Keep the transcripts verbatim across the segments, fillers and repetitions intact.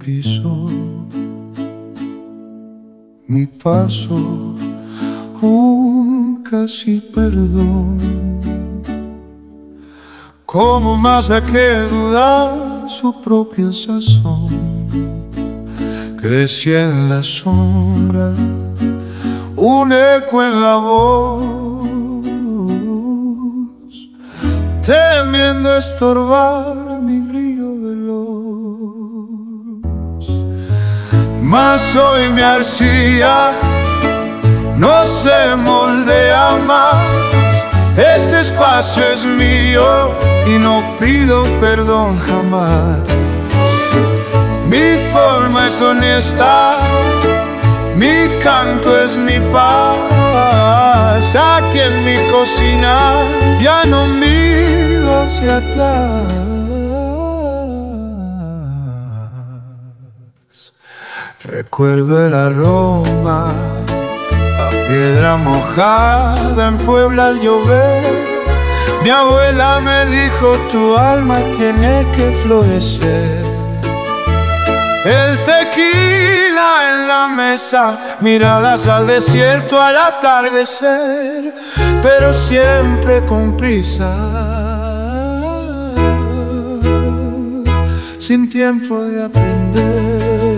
piso, mi paso, un casi perdón. Como masa que duda su propia sazón, crecí en la sombra, un eco en la voz, temiendo estorbar mi brillo veloz. Mas hoy mi arcilla no se moldea más, este espacio es mío y no pido perdón jamás. Mi forma es honesta, mi canto es mi paz. Aquí en mi cocina ya no miro hacia atrás. Recuerdo el aroma a piedra mojada en Puebla al llover. Mi abuela me dijo: tu alma tiene que florecer. El tequila en la mesa, miradas al desierto al atardecer, pero siempre con prisa, sin tiempo de aprender.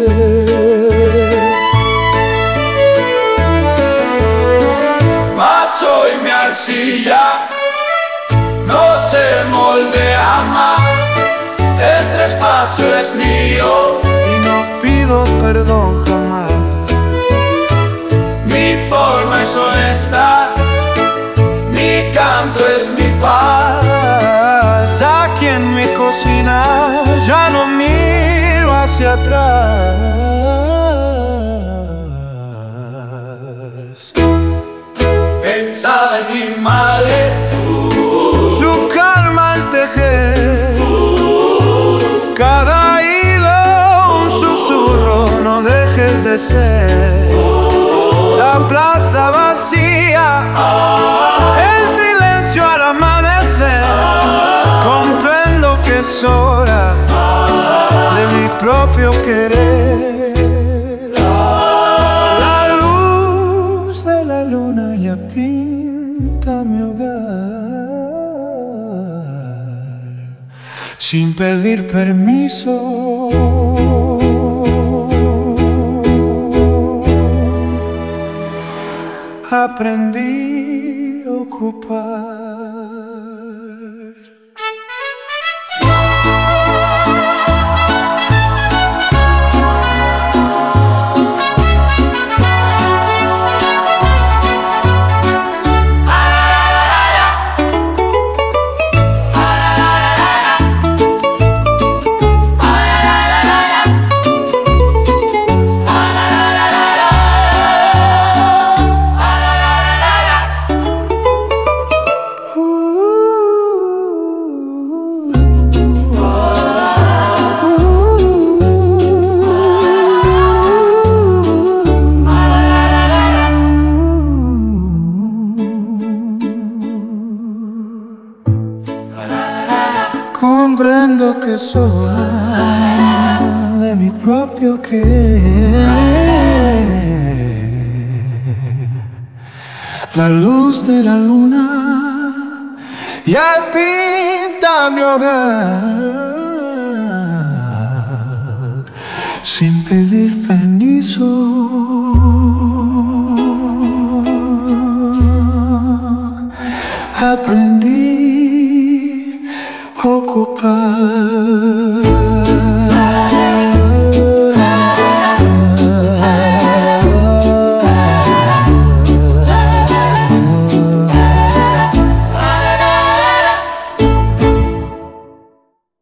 Mas hoy mi arcilla no se moldea más, este espacio es mío y no pido perdón jamás. Mi forma es honesta, mi canto es mi paz. Aquí en mi cocina ya no miro hacia atrás. Pensaba en mi madre, su calma al tejer, cada hilo un susurro, no dejes de ser. La plaza vacía, el silencio al amanecer, comprendo que es hora de mi propio querer. La luz de la luna ya pinta mi hogar, sin pedir permiso. Aprendí a ocupar. Comprendo que soy de mi propio querer. La luz de la luna ya pinta mi hogar, sin pedir permiso. Aprendí a ocupar.